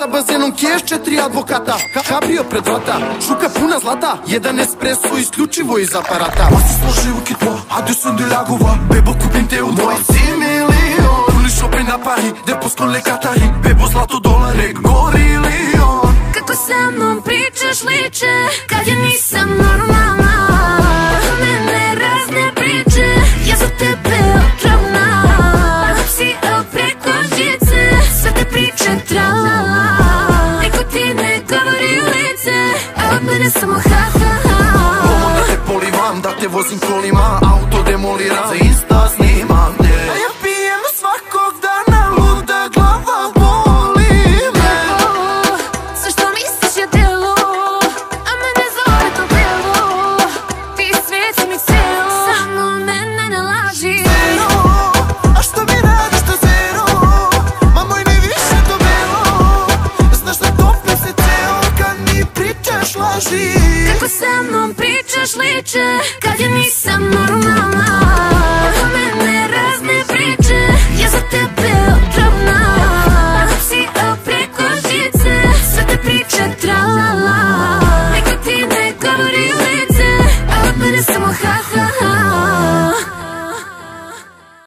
sa bazenom keš, 4 advokata. Kabrio pred vrata, šuka puna zlata, jedan espresso isključivo iz aparata. Voici son jeu qui toi, à 200 de la Gova. Bebo kupim te u tvoj 6 milion. Puni shopping na Paris, depos con le Katari. Bebo zlato, dolare, gorilion. Kako sa mnom pričaš liče, kad ja nisam normalna. Oko mene razne priče, ja za tebe otrovna. Si preko žice, sve te priče tralala. Niko ti ne govori u lice, a od mene samo ha ha ha. Ovo da te polivam, da te vozim kolima, auto demoliram.